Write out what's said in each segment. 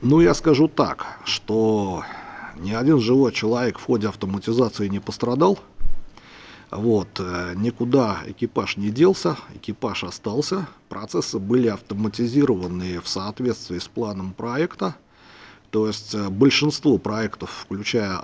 Ну, я скажу так, что ни один живой человек в ходе автоматизации не пострадал. Никуда экипаж не делся, экипаж остался. Процессы были автоматизированы в соответствии с планом проекта. То есть большинство проектов, включая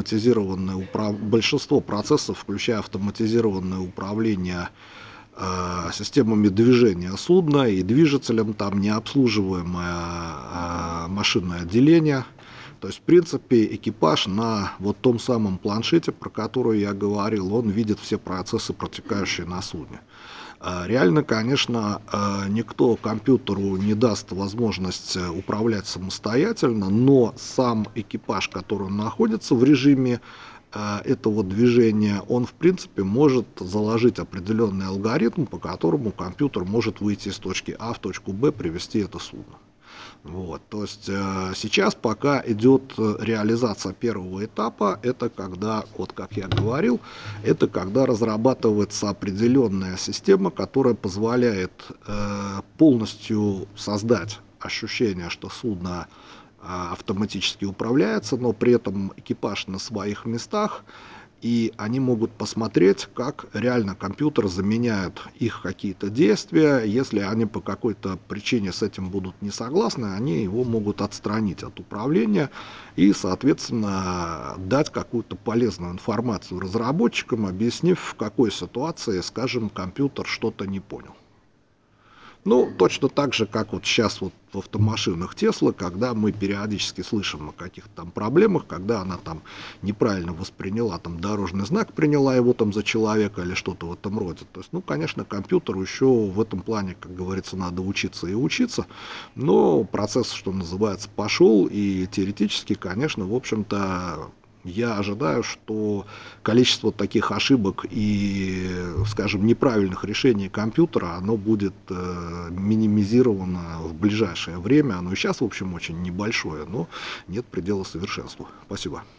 большинство процессов, включая автоматизированное управление системами движения судна и движителем, там необслуживаемое машинное отделение. То есть, в принципе, экипаж на вот том самом планшете, про который я говорил, он видит все процессы, протекающие на судне. Реально, конечно, никто компьютеру не даст возможность управлять самостоятельно, но сам экипаж, который находится в режиме этого движения, он, в принципе, может заложить определенный алгоритм, по которому компьютер может выйти из точки А в точку Б, привести это судно. То есть сейчас пока идет реализация первого этапа, это когда, вот как я говорил, это когда разрабатывается определенная система, которая позволяет полностью создать ощущение, что судно автоматически управляется, но при этом экипаж на своих местах, и они могут посмотреть, как реально компьютер заменяет их какие-то действия. Если они по какой-то причине с этим будут не согласны, они его могут отстранить от управления и, соответственно, дать какую-то полезную информацию разработчикам, объяснив, в какой ситуации, скажем, компьютер что-то не понял. Ну, точно так же, как вот сейчас вот в автомашинах Tesla, когда мы периодически слышим о каких-то там проблемах, когда она там неправильно восприняла там дорожный знак, приняла его там за человека или что-то в этом роде. То есть, ну, конечно, компьютеру еще в этом плане, как говорится, надо учиться и учиться, но процесс, что называется, пошел, и теоретически, конечно, в общем-то, я ожидаю, что количество таких ошибок и, скажем, неправильных решений компьютера, оно будет минимизировано в ближайшее время. Оно и сейчас, в общем, очень небольшое, но нет предела совершенству. Спасибо.